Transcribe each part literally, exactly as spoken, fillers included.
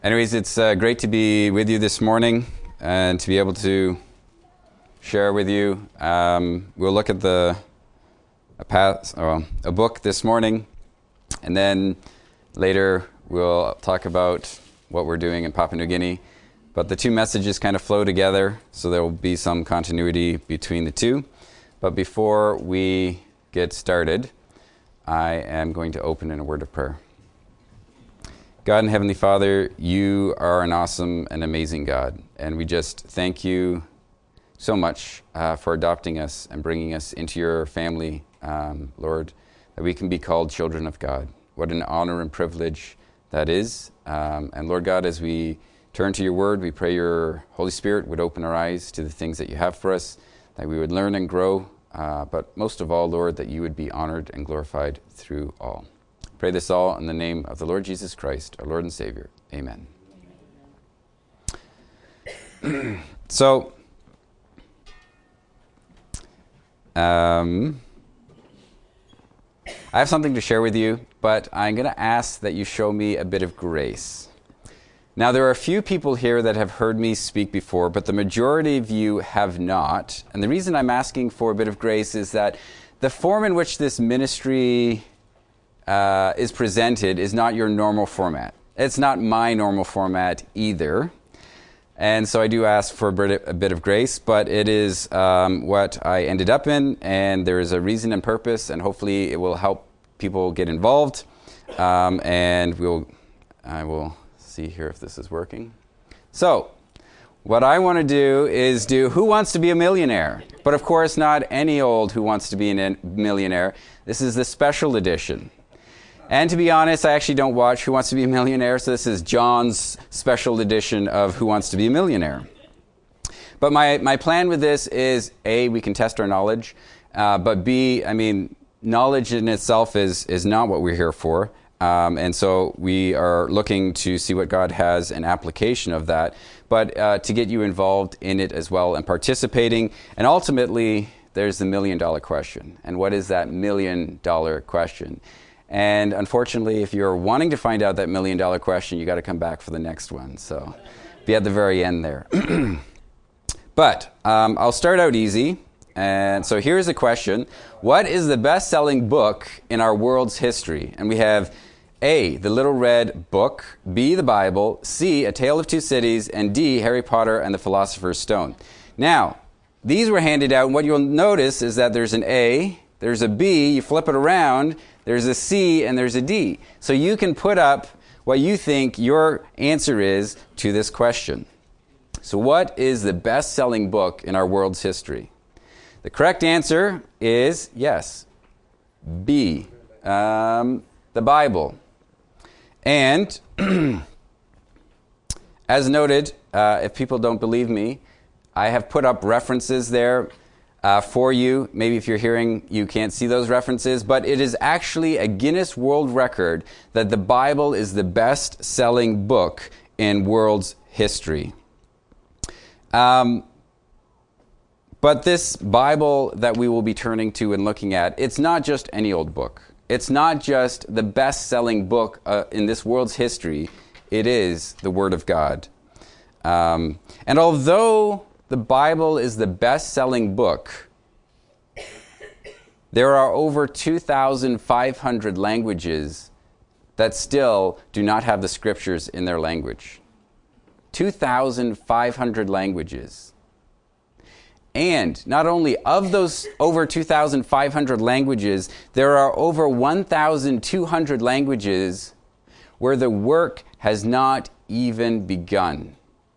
Anyways, it's uh, great to be with you this morning and to be able to share with you. Um, we'll look at the a, path, oh, a book this morning, and then later we'll talk about what we're doing in Papua New Guinea. But the two messages kind of flow together, so there will be some continuity between the two. But before we get started, I am going to open in a word of prayer. God and Heavenly Father, you are an awesome and amazing God, and we just thank you so much uh, for adopting us and bringing us into your family, um, Lord, that we can be called children of God. What an honor and privilege that is. Um, and Lord God, as we turn to your word, we pray your Holy Spirit would open our eyes to the things that you have for us, that we would learn and grow, uh, but most of all, Lord, that you would be honored and glorified through all. Pray this all in the name of the Lord Jesus Christ, our Lord and Savior. Amen. so, um, I have something to share with you, but I'm going to ask that you show me a bit of grace. Now, there are a few people here that have heard me speak before, but the majority of you have not. And the reason I'm asking for a bit of grace is that the form in which this ministry Uh, is presented is not your normal format. It's not my normal format either. And so I do ask for a bit, a bit of grace, but it is um, what I ended up in, and there is a reason and purpose, and hopefully it will help people get involved. Um, and we'll, I will see here if this is working. So, what I want to do is do Who Wants to Be a Millionaire? But of course, not any old Who Wants to Be a Millionaire. This is the special edition. And to be honest, I actually don't watch Who Wants to Be a Millionaire, so this is John's special edition of Who Wants to Be a Millionaire. But my, my plan with this is, A, we can test our knowledge, uh, but B, I mean, knowledge in itself is, is not what we're here for. Um, and so we are looking to see what God has an application of that, but uh, to get you involved in it as well and participating. And ultimately, there's the million dollar question. And what is that million dollar question? And unfortunately, if you're wanting to find out that million dollar question, you got to come back for the next one. So be at the very end there. But um, I'll start out easy. And so here's a question. What is the best-selling book in our world's history? And we have A, The Little Red Book, B, the Bible, C, A Tale of Two Cities, and D, Harry Potter and the Philosopher's Stone. Now, these were handed out, and what you'll notice is that there's an A, there's a B, you flip it around, there's a C, and there's a D. So you can put up what you think your answer is to this question. So what is the best-selling book in our world's history? The correct answer is, yes, B, um, the Bible. And as noted, uh, if people don't believe me, I have put up references there Uh, for you. Maybe if you're hearing, you can't see those references, but it is actually a Guinness World Record that the Bible is the best-selling book in world's history. Um, but this Bible that we will be turning to and looking at, it's not just any old book. It's not just the best-selling book uh, in this world's history. It is the Word of God. Um, and although the Bible is the best-selling book, there are over two thousand five hundred languages that still do not have the scriptures in their language. two thousand five hundred languages. And not only of those over two thousand five hundred languages, there are over one thousand two hundred languages where the work has not even begun.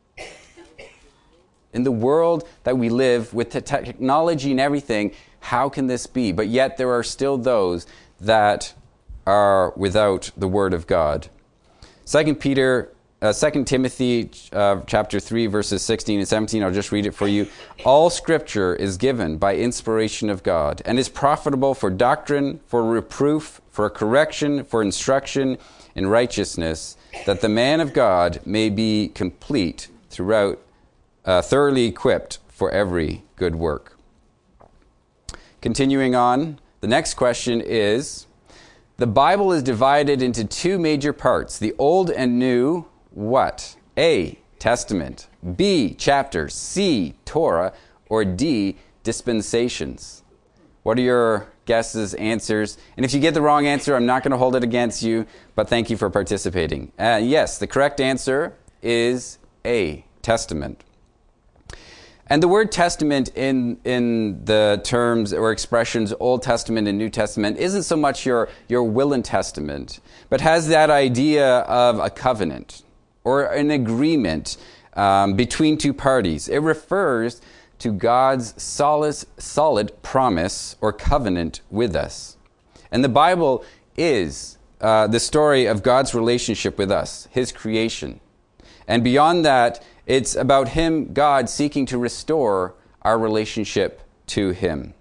In the world that we live, with the technology and everything, how can this be? But yet there are still those that are without the Word of God. Second Peter, uh, Second Timothy, uh, chapter three, verses sixteen and seventeen. I'll just read it for you. All Scripture is given by inspiration of God and is profitable for doctrine, for reproof, for correction, for instruction in righteousness, that the man of God may be complete throughout. Uh, thoroughly equipped for every good work. Continuing on, the next question is, the Bible is divided into two major parts, the Old and New what? A, Testament, B, chapter, C, Torah, or D, dispensations? What are your guesses, answers? And if you get the wrong answer, I'm not going to hold it against you, but thank you for participating. Uh, yes, the correct answer is A, Testament. And the word testament in in the terms or expressions Old Testament and New Testament isn't so much your, your will and testament, but has that idea of a covenant or an agreement um, between two parties. It refers to God's solid, solid promise or covenant with us. And the Bible is uh, the story of God's relationship with us, His creation. And beyond that, it's about Him, God, seeking to restore our relationship to Him.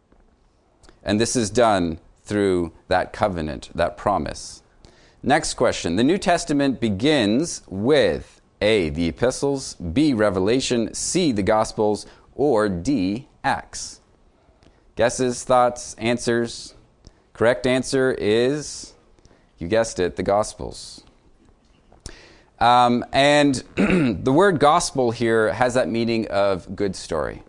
And this is done through that covenant, that promise. Next question. The New Testament begins with A, the epistles, B, Revelation, C, the Gospels, or D, Acts. Guesses, thoughts, answers? Correct answer is, you guessed it, the Gospels. Um, and the word gospel here has that meaning of good story.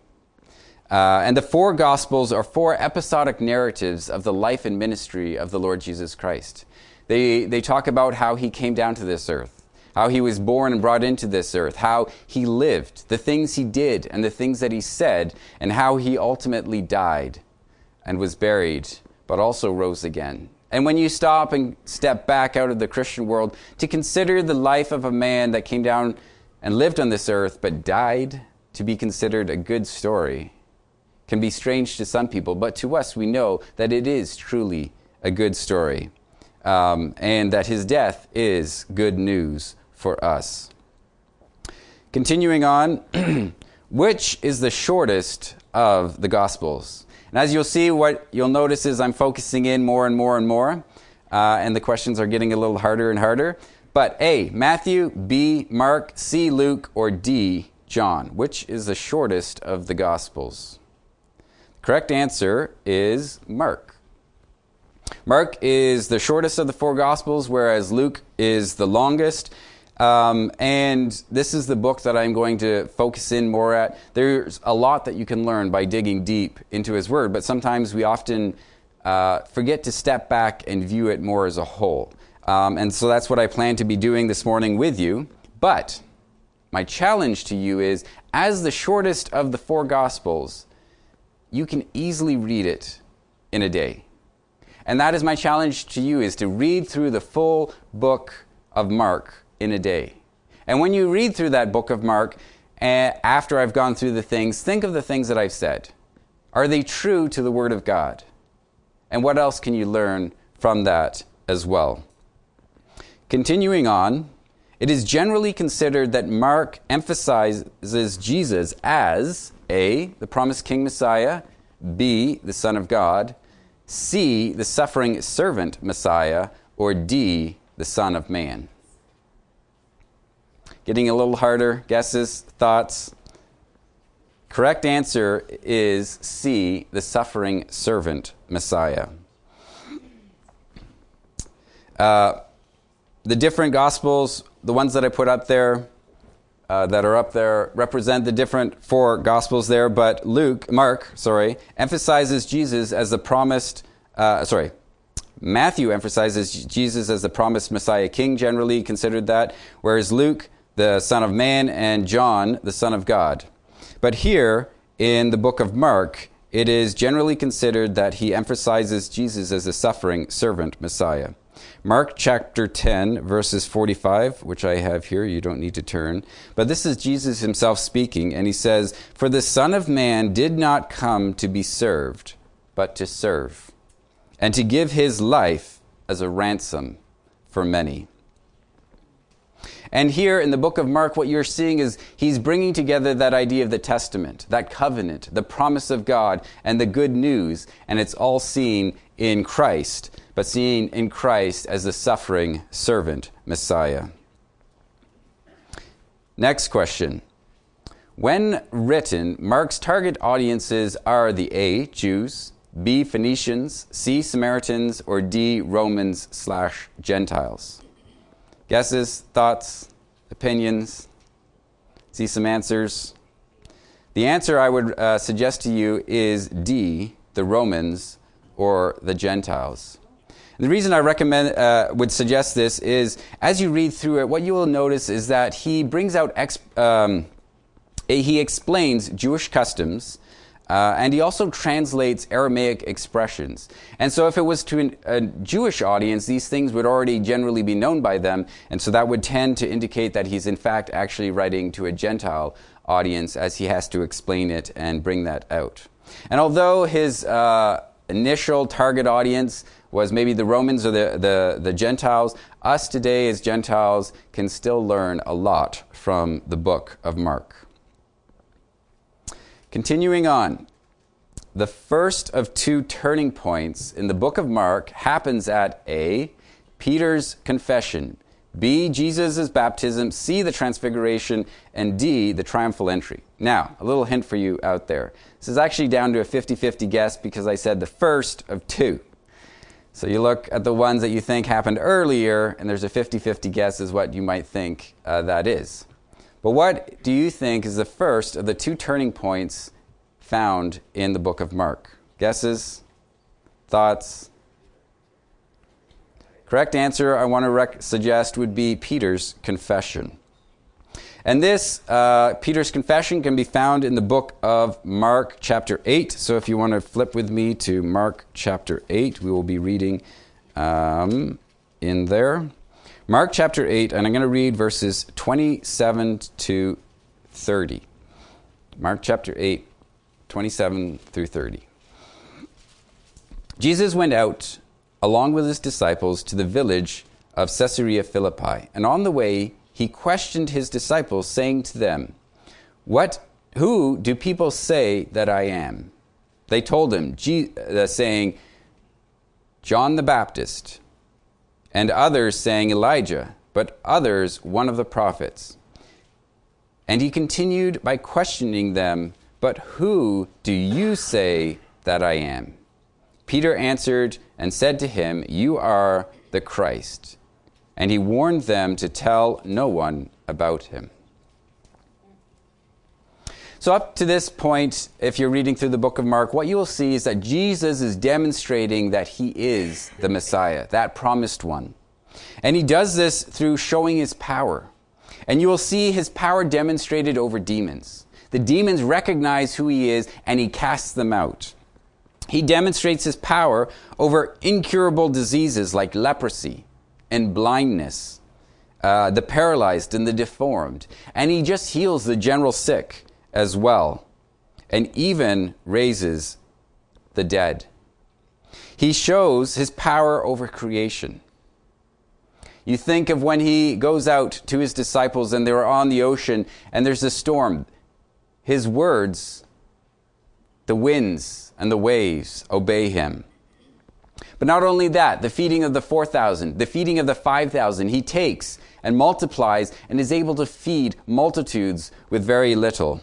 Uh, and the four Gospels are four episodic narratives of the life and ministry of the Lord Jesus Christ. They, they talk about how He came down to this earth, how He was born and brought into this earth, how He lived, the things He did and the things that He said, and how He ultimately died and was buried, but also rose again. And when you stop and step back out of the Christian world to consider the life of a man that came down and lived on this earth but died to be considered a good story, can be strange to some people, but to us we know that it is truly a good story, um, and that His death is good news for us. Continuing on, which is the shortest of the Gospels? And as you'll see, what you'll notice is I'm focusing in more and more and more, uh, and the questions are getting a little harder and harder. But A, Matthew, B, Mark, C, Luke, or D, John? Which is the shortest of the Gospels? Correct answer is Mark. Mark is the shortest of the four Gospels, whereas Luke is the longest. Um, and this is the book that I'm going to focus in more at. There's a lot that you can learn by digging deep into His Word, but sometimes we often uh, forget to step back and view it more as a whole. Um, and so that's what I plan to be doing this morning with you. But my challenge to you is, as the shortest of the four Gospels, you can easily read it in a day. And that is my challenge to you, is to read through the full book of Mark in a day. And when you read through that book of Mark, uh, after I've gone through the things, think of the things that I've said. Are they true to the Word of God? And what else can you learn from that as well? Continuing on, it is generally considered that Mark emphasizes Jesus as A, the promised King Messiah, B, the Son of God, C, the suffering servant Messiah, or D, the Son of Man. Getting a little harder. Guesses, thoughts? Correct answer is C, the suffering servant Messiah. Uh, the different Gospels, the ones that I put up there, uh, that are up there, represent the different four Gospels there, but Luke, Mark, sorry, emphasizes Jesus as the promised, uh, sorry, Matthew emphasizes Jesus as the promised Messiah King, generally considered that, whereas Luke, the Son of Man, and John, the Son of God. But here, in the book of Mark, it is generally considered that he emphasizes Jesus as the suffering servant Messiah. Mark chapter ten, verses forty-five, which I have here, you don't need to turn. But this is Jesus himself speaking, and he says, "For the Son of Man did not come to be served, but to serve, and to give his life as a ransom for many." And here in the book of Mark, what you're seeing is he's bringing together that idea of the testament, that covenant, the promise of God, and the good news. And it's all seen in Christ, but seen in Christ as the suffering servant Messiah. Next question. When written, Mark's target audiences are the A, Jews, B, Phoenicians, C, Samaritans, or D, Romans slash Gentiles. Guesses, thoughts? opinions? See some answers? The answer I would uh, suggest to you is D, the Romans or the Gentiles. And the reason I recommend, uh, would suggest this is, as you read through it, what you will notice is that he brings out, ex- um, he explains Jewish customs, uh, and he also translates Aramaic expressions. And so if it was to an, a Jewish audience, these things would already generally be known by them, and so that would tend to indicate that he's in fact actually writing to a Gentile audience, as he has to explain it and bring that out. And although his uh, initial target audience was maybe the Romans or the, the, the Gentiles, us today as Gentiles can still learn a lot from the book of Mark. Continuing on, the first of two turning points in the book of Mark happens at A, Peter's confession, B, Jesus' baptism, C, the transfiguration, and D, the triumphal entry. Now, a little hint for you out there. This is actually down to a fifty-fifty guess because I said the first of two. So you look at the ones that you think happened earlier, and there's a fifty-fifty guess as what you might think uh, that is. But what do you think is the first of the two turning points found in the book of Mark? Guesses? Thoughts? Correct answer I want to rec- suggest would be Peter's confession. And this, uh, Peter's confession, can be found in the book of Mark chapter eight. So if you want to flip with me to Mark chapter eight, we will be reading um, in there. Mark chapter eight, and I'm going to read verses twenty-seven to thirty. Mark chapter eight, twenty-seven through thirty. Jesus went out along with his disciples to the village of Caesarea Philippi, and on the way he questioned his disciples, saying to them, "What? Who do people say that I am?" They told him, Je- uh, saying, "John the Baptist," and others saying Elijah, but others one of the prophets. And he continued by questioning them, "But who do you say that I am?" Peter answered and said to him, "You are the Christ." And he warned them to tell no one about him. So up to this point, if you're reading through the book of Mark, what you will see is that Jesus is demonstrating that he is the Messiah, that promised one. And he does this through showing his power. And you will see his power demonstrated over demons. The demons recognize who he is, and he casts them out. He demonstrates his power over incurable diseases like leprosy and blindness, uh, the paralyzed and the deformed. And he just heals the general sick as well, and even raises the dead. He shows his power over creation. You think of when he goes out to his disciples and they're on the ocean and there's a storm. His words, the winds and the waves obey him. But not only that, the feeding of the four thousand, the feeding of the five thousand, he takes and multiplies and is able to feed multitudes with very little.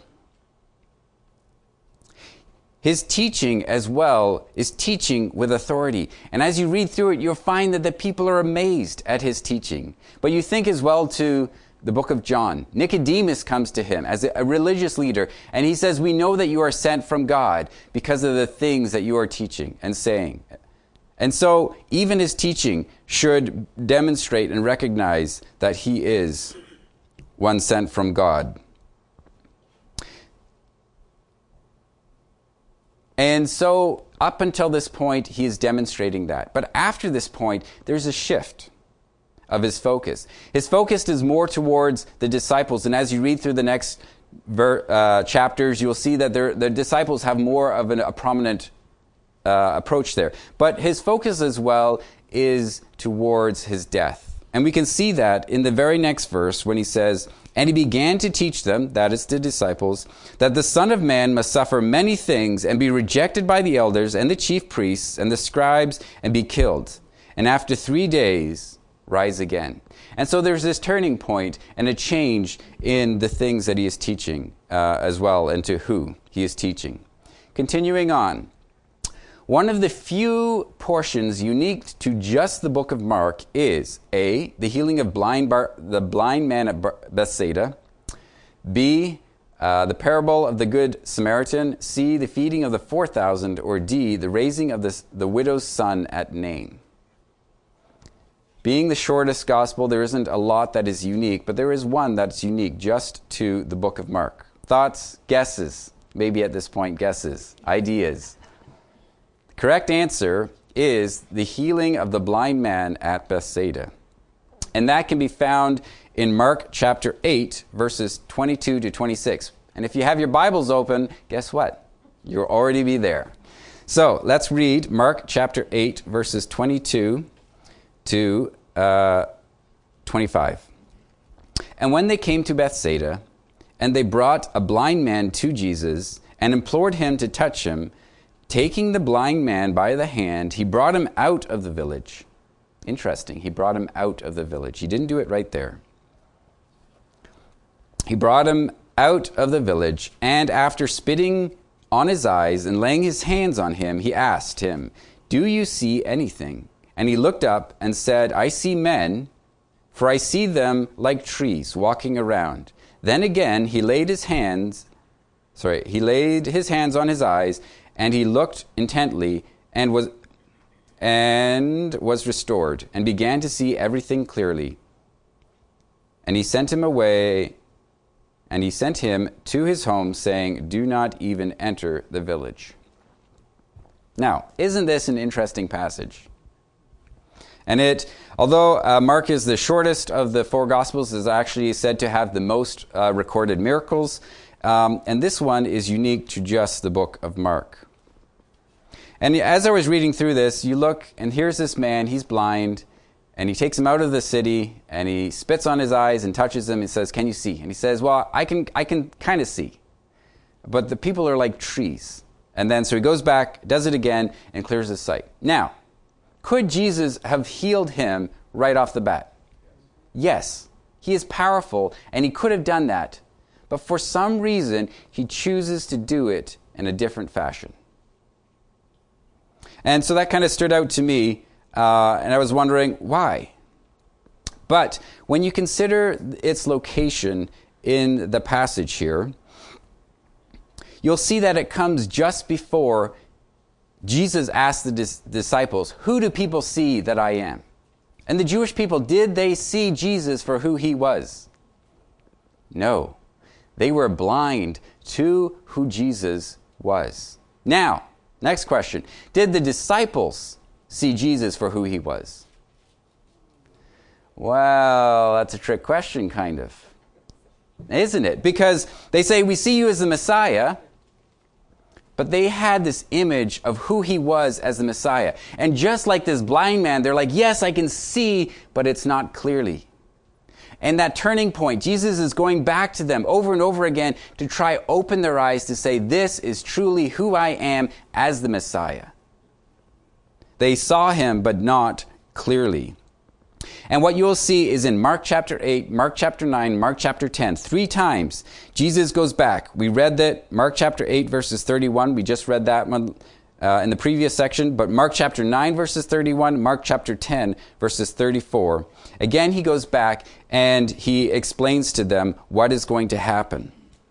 His teaching as well is teaching with authority. And as you read through it, you'll find that the people are amazed at his teaching. But you think as well to the book of John. Nicodemus comes to him as a religious leader, and he says, "We know that you are sent from God because of the things that you are teaching and saying." And so even his teaching should demonstrate and recognize that he is one sent from God. And so up until this point, he is demonstrating that. But after this point, there's a shift of his focus. His focus is more towards the disciples. And as you read through the next ver- uh, chapters, you'll see that the disciples have more of an, a prominent uh, approach there. But his focus as well is towards his death. And we can see that in the very next verse when he says, "And he began to teach them," that is the disciples, "that the Son of Man must suffer many things and be rejected by the elders and the chief priests and the scribes and be killed. And after three days, rise again." And so there's this turning point and a change in the things that he is teaching uh, as well, and to who he is teaching. Continuing on. One of the few portions unique to just the book of Mark is A, the healing of blind Bar- the blind man at Bar- Bethsaida, B, uh, the parable of the Good Samaritan, C, the feeding of the four thousand, or D, the raising of the, the widow's son at Nain. Being the shortest gospel, there isn't a lot that is unique, but there is one that's unique just to the book of Mark. Thoughts, guesses, maybe at this point, guesses, ideas. Correct answer is the healing of the blind man at Bethsaida. And that can be found in Mark chapter eight, verses twenty-two to twenty-six. And if you have your Bibles open, guess what? You'll already be there. So let's read Mark chapter eight, verses twenty-two to uh, twenty-five. And when they came to Bethsaida, and they brought a blind man to Jesus, and implored him to touch him, taking the blind man by the hand, he brought him out of the village. Interesting. He brought him out of the village. He didn't do it right there. He brought him out of the village, and after spitting on his eyes and laying his hands on him, he asked him, "Do you see anything?" And he looked up and said, "I see men, for I see them like trees walking around." Then again he laid his hands, sorry, he laid his hands on his eyes, and he looked intently and was and was restored, and began to see everything clearly. And he sent him away, and he sent him to his home, saying, "Do not even enter the village." Now, isn't this an interesting passage? And it, although uh, Mark is the shortest of the four Gospels, is actually said to have the most uh, recorded miracles, um, and this one is unique to just the book of Mark. And as I was reading through this, you look, and here's this man, he's blind, and he takes him out of the city, and he spits on his eyes and touches him and says, "Can you see?" And he says, "Well, I can I can kind of see, but the people are like trees." And then so he goes back, does it again, and clears his sight. Now, could Jesus have healed him right off the bat? Yes, he is powerful, and he could have done that. But for some reason, he chooses to do it in a different fashion. And so that kind of stood out to me, uh, and I was wondering why. But when you consider its location in the passage here, you'll see that it comes just before Jesus asked the dis- disciples, "Who do people see that I am?" And the Jewish people, did they see Jesus for who he was? No. They were blind to who Jesus was. Now, next question. Did the disciples see Jesus for who he was? Well, that's a trick question, kind of. Isn't it? Because they say, "We see you as the Messiah," but they had this image of who he was as the Messiah. And just like this blind man, they're like, "Yes, I can see, but it's not clearly." And that turning point, Jesus is going back to them over and over again to try open their eyes to say, "This is truly who I am as the Messiah." They saw him, but not clearly. And what you'll see is in Mark chapter eight, Mark chapter nine, Mark chapter ten, three times, Jesus goes back. We read that Mark chapter eight, verses thirty-one. We just read that one uh, in the previous section. But Mark chapter nine, verses thirty-one, Mark chapter ten, verses thirty-four. Again, he goes back and he explains to them what is going to happen.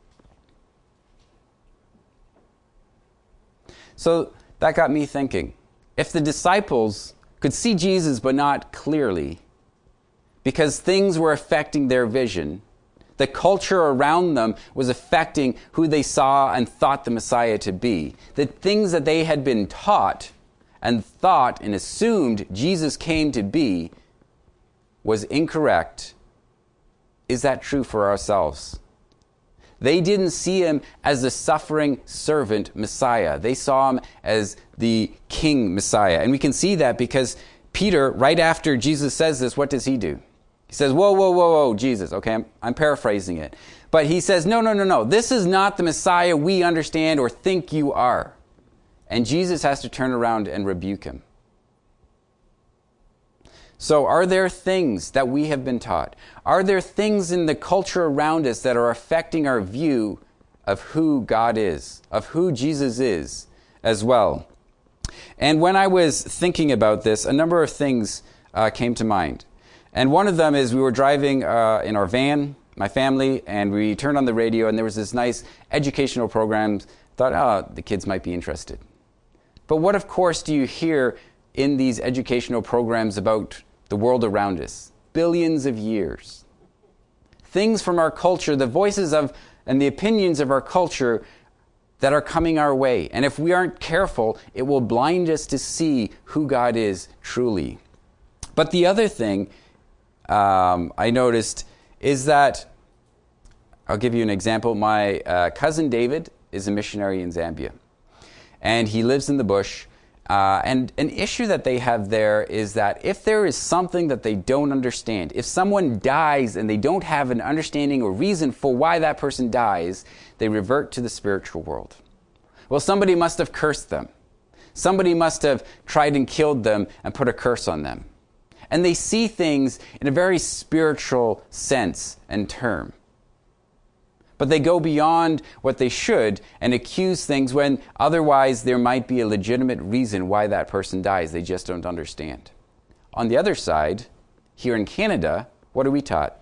So that got me thinking. If the disciples could see Jesus but not clearly, because things were affecting their vision, the culture around them was affecting who they saw and thought the Messiah to be. The things that they had been taught and thought and assumed Jesus came to be was incorrect. Is that true for ourselves? They didn't see him as the suffering servant Messiah. They saw him as the King Messiah. And we can see that because Peter, right after Jesus says this, what does he do? He says, whoa, whoa, whoa, whoa, Jesus. Okay, I'm, I'm paraphrasing it. But he says, no, no, no, no. This is not the Messiah we understand or think you are. And Jesus has to turn around and rebuke him. So are there things that we have been taught? Are there things in the culture around us that are affecting our view of who God is, of who Jesus is as well? And when I was thinking about this, a number of things uh, came to mind. And one of them is we were driving uh, in our van, my family, and we turned on the radio, and there was this nice educational program. Thought, oh, the kids might be interested. But what, of course, do you hear in these educational programs about the world around us? Billions of years. Things from our culture, the voices of and the opinions of our culture that are coming our way. And if we aren't careful, it will blind us to see who God is truly. But the other thing um, I noticed is that, I'll give you an example. My uh, cousin David is a missionary in Zambia. And he lives in the bush. Uh, and an issue that they have there is that if there is something that they don't understand, if someone dies and they don't have an understanding or reason for why that person dies, they revert to the spiritual world. Well, somebody must have cursed them. Somebody must have tried and killed them and put a curse on them. And they see things in a very spiritual sense and term. But they go beyond what they should and accuse things when otherwise there might be a legitimate reason why that person dies. They just don't understand. On the other side, here in Canada, what are we taught?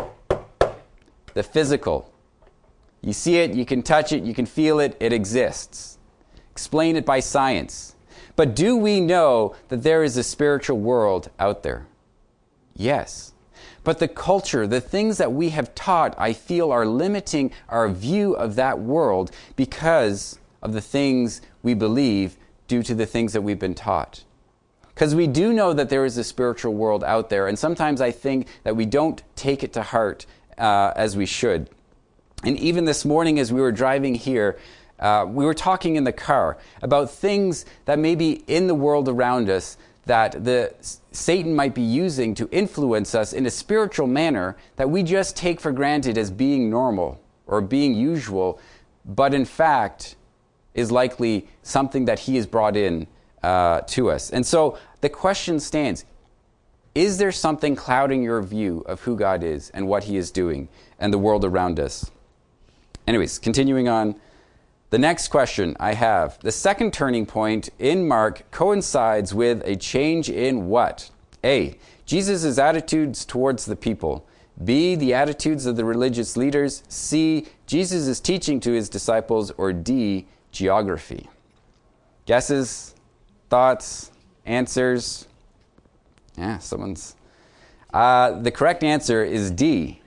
The physical. You see it, you can touch it, you can feel it, it exists. Explain it by science. But do we know that there is a spiritual world out there? Yes. But the culture, the things that we have taught, I feel are limiting our view of that world because of the things we believe due to the things that we've been taught. Because we do know that there is a spiritual world out there, and sometimes I think that we don't take it to heart uh, as we should. And even this morning as we were driving here, uh, we were talking in the car about things that may be in the world around us that the Satan might be using to influence us in a spiritual manner that we just take for granted as being normal or being usual, but in fact is likely something that he has brought in uh, to us. And so the question stands, is there something clouding your view of who God is and what he is doing and the world around us? Anyways, continuing on. The next question I have, the second turning point in Mark coincides with a change in what? A, Jesus' attitudes towards the people. B, the attitudes of the religious leaders. C, Jesus' teaching to his disciples. Or D, geography. Guesses? Thoughts? Answers? Yeah, someone's... Uh, the correct answer is D,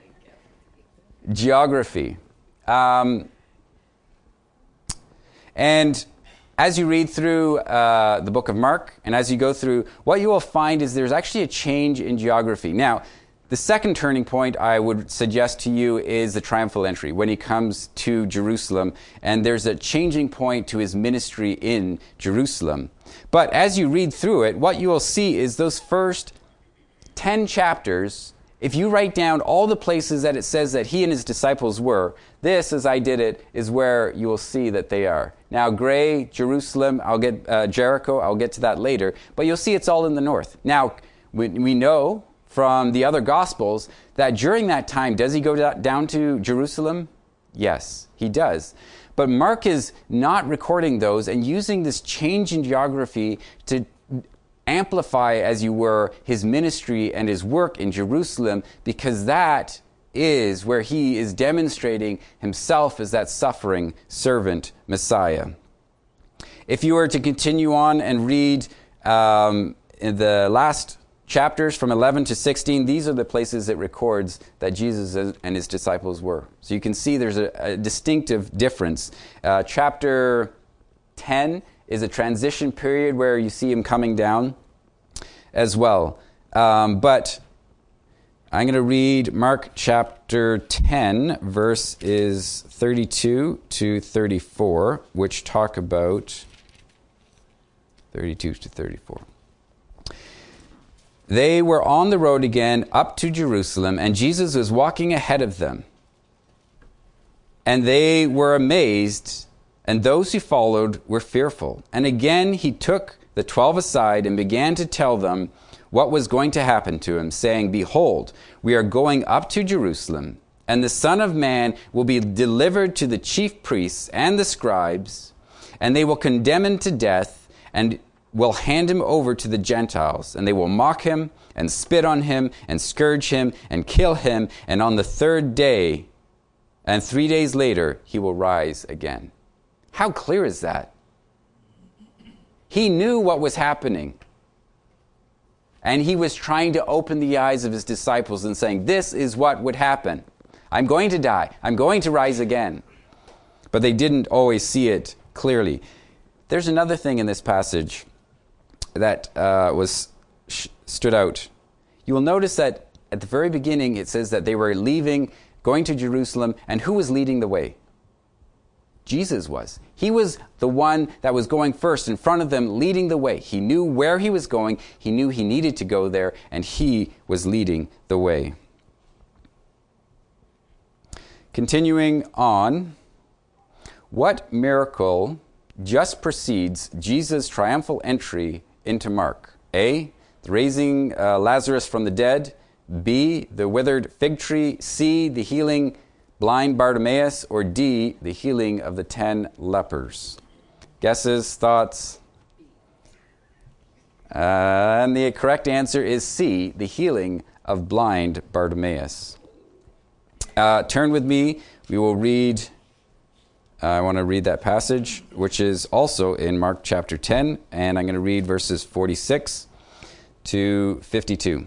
geography. Um... And as you read through uh, the book of Mark, and as you go through, what you will find is there's actually a change in geography. Now, the second turning point I would suggest to you is the triumphal entry, when he comes to Jerusalem, and there's a changing point to his ministry in Jerusalem. But as you read through it, what you will see is those first ten chapters. If you write down all the places that it says that he and his disciples were, this, as I did it, is where you will see that they are. Now, Gray, Jerusalem, I'll get uh, Jericho, I'll get to that later, but you'll see it's all in the north. Now, we, we know from the other Gospels that during that time, does he go da- down to Jerusalem? Yes, he does. But Mark is not recording those and using this change in geography to amplify, as you were, his ministry and his work in Jerusalem, because that is where he is demonstrating himself as that suffering servant Messiah. If you were to continue on and read um, in the last chapters from eleven to sixteen, these are the places it records that Jesus and his disciples were. So you can see there's a, a distinctive difference. Uh, chapter ten is a transition period where you see him coming down as well. Um, but I'm going to read Mark chapter ten, verse is thirty-two to thirty-four, which talk about thirty-two to thirty-four. They were on the road again up to Jerusalem, and Jesus was walking ahead of them. And they were amazed, and those who followed were fearful. And again he took the twelve aside and began to tell them what was going to happen to him, saying, "Behold, we are going up to Jerusalem, and the Son of Man will be delivered to the chief priests and the scribes, and they will condemn him to death, and will hand him over to the Gentiles, and they will mock him and spit on him and scourge him and kill him, and on the third day and three days later he will rise again. How clear is that? He knew what was happening. And he was trying to open the eyes of his disciples and saying, this is what would happen. I'm going to die. I'm going to rise again. But they didn't always see it clearly. There's another thing in this passage that uh, was sh- stood out. You will notice that at the very beginning it says that they were leaving, going to Jerusalem, and who was leading the way? Jesus was. He was the one that was going first in front of them, leading the way. He knew where he was going. He knew he needed to go there, and he was leading the way. Continuing on, what miracle just precedes Jesus' triumphal entry into Mark? A, the raising uh, Lazarus from the dead. B, the withered fig tree. C, the healing blind Bartimaeus. Or D, the healing of the ten lepers. Guesses, thoughts? Uh, and the correct answer is C, the healing of blind Bartimaeus. Uh, turn with me. We will read, uh, I want to read that passage, which is also in Mark chapter ten, and I'm going to read verses forty-six to fifty-two.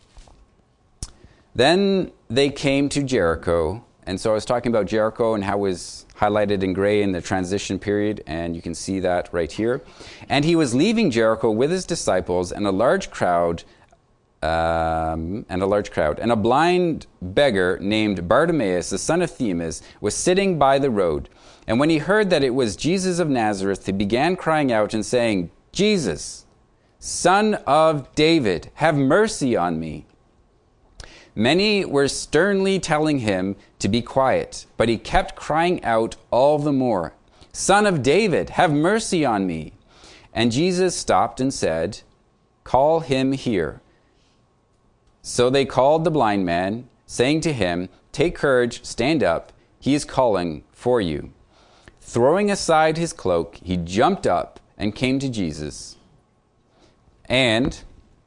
Then they came to Jericho, and so I was talking about Jericho and how it was highlighted in gray in the transition period, and you can see that right here. And he was leaving Jericho with his disciples and a large crowd, um, and a large crowd, and a blind beggar named Bartimaeus, the son of Timaeus, was sitting by the road. And when he heard that it was Jesus of Nazareth, he began crying out and saying, Jesus, Son of David, have mercy on me. Many were sternly telling him to be quiet, but he kept crying out all the more, Son of David, have mercy on me. And Jesus stopped and said, Call him here. So they called the blind man, saying to him, Take courage, stand up, he is calling for you. Throwing aside his cloak, he jumped up and came to Jesus. And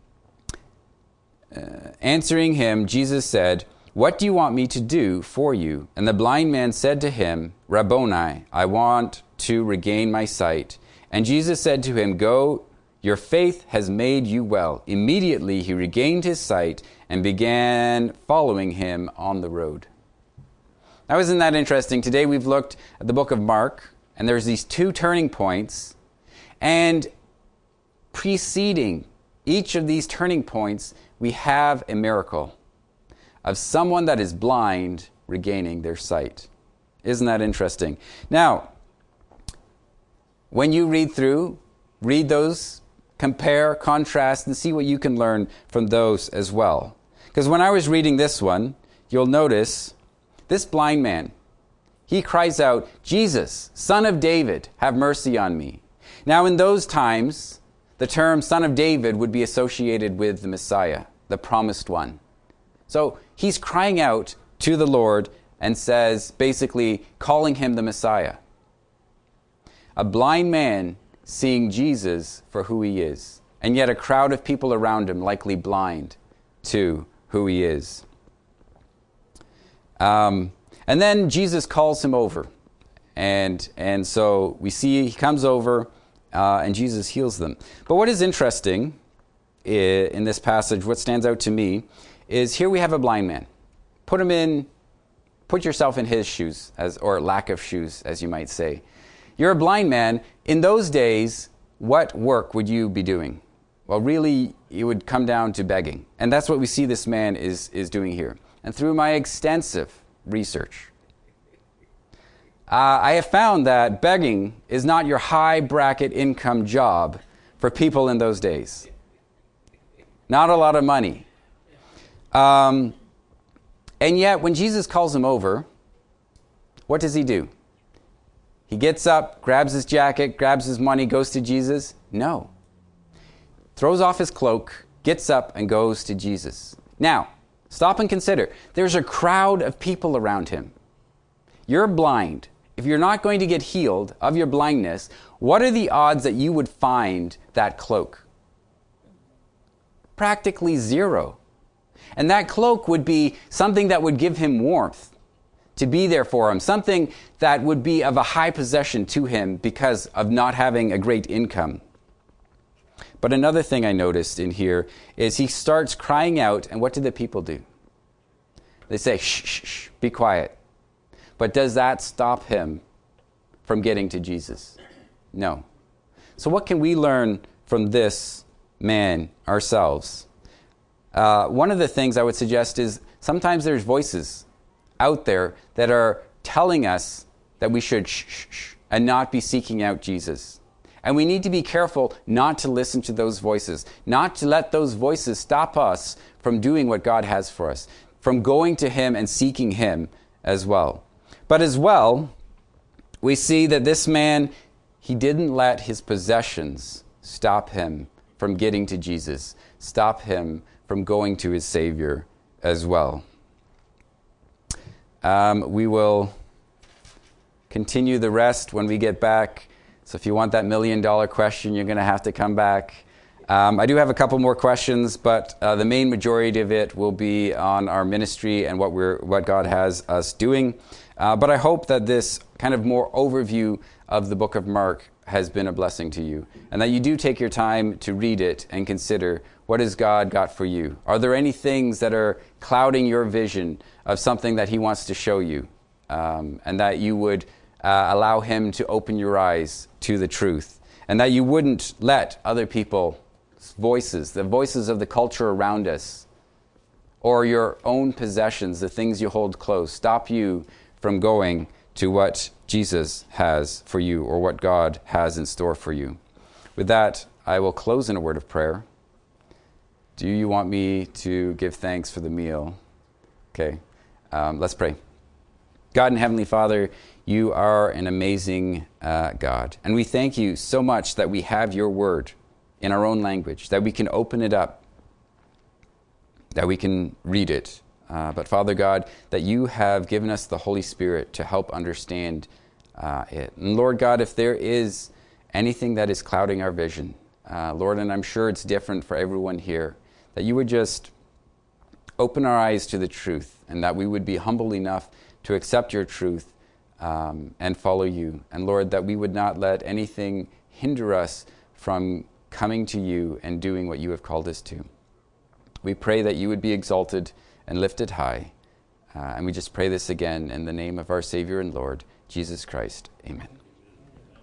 Uh, answering him, Jesus said, What do you want me to do for you? And the blind man said to him, Rabboni, I want to regain my sight. And Jesus said to him, Go, your faith has made you well. Immediately he regained his sight and began following him on the road. Now, isn't that interesting? Today we've looked at the book of Mark, and there's these two turning points, and preceding each of these turning points, we have a miracle of someone that is blind regaining their sight. Isn't that interesting? Now, when you read through, read those, compare, contrast, and see what you can learn from those as well. Because when I was reading this one, you'll notice this blind man, he cries out, Jesus, Son of David, have mercy on me. Now, in those times, the term Son of David would be associated with the Messiah, the promised one. So he's crying out to the Lord and says, basically calling him the Messiah. A blind man seeing Jesus for who he is, and yet a crowd of people around him likely blind to who he is. Um, and then Jesus calls him over. And, and so we see he comes over, Uh, and Jesus heals them. But what is interesting i- in this passage, what stands out to me, is here we have a blind man. Put him in, put yourself in his shoes, as or lack of shoes, as you might say. You're a blind man. In those days, what work would you be doing? Well, really, it would come down to begging. And that's what we see this man is, is doing here. And through my extensive research, Uh, I have found that begging is not your high bracket income job for people in those days. Not a lot of money. Um, and yet, when Jesus calls him over, what does he do? He gets up, grabs his jacket, grabs his money, goes to Jesus? No. Throws off his cloak, gets up, and goes to Jesus. Now, stop and consider. There's a crowd of people around him. You're blind. if you're not going to get healed of your blindness, what are the odds that you would find that cloak? Practically zero. And that cloak would be something that would give him warmth, to be there for him, something that would be of a high possession to him because of not having a great income. But another thing I noticed in here is he starts crying out, and what do the people do? They say, shh, shh, shh, be quiet. But does that stop him from getting to Jesus? No. So what can we learn from this man ourselves? Uh, one of the things I would suggest is sometimes there's voices out there that are telling us that we should shh, shh, shh, and not be seeking out Jesus. And we need to be careful not to listen to those voices, not to let those voices stop us from doing what God has for us, from going to him and seeking him as well. But as well, we see that this man, he didn't let his possessions stop him from getting to Jesus, stop him from going to his Savior as well. Um, we will continue the rest when we get back. So if you want that million dollar question, you're going to have to come back. Um, I do have a couple more questions, but uh, the main majority of it will be on our ministry and what we're, what God has us doing. Uh, but I hope that this kind of more overview of the book of Mark has been a blessing to you, and that you do take your time to read it and consider, what has God got for you? Are there any things that are clouding your vision of something that he wants to show you? Um, and that you would uh, allow him to open your eyes to the truth, and that you wouldn't let other people's voices, the voices of the culture around us, or your own possessions, the things you hold close, stop you from going to what Jesus has for you, or what God has in store for you. With that, I will close in a word of prayer. Do you want me to give thanks for the meal? Okay, um, let's pray. God and Heavenly Father, you are an amazing uh, God. And we thank you so much that we have your word in our own language, that we can open it up, that we can read it. Uh, but Father God, that you have given us the Holy Spirit to help understand uh, it. And Lord God, if there is anything that is clouding our vision, uh, Lord, and I'm sure it's different for everyone here, that you would just open our eyes to the truth, and that we would be humble enough to accept your truth um, and follow you. And Lord, that we would not let anything hinder us from coming to you and doing what you have called us to. We pray that you would be exalted and lifted high. Uh, and we just pray this again in the name of our Savior and Lord, Jesus Christ. Amen.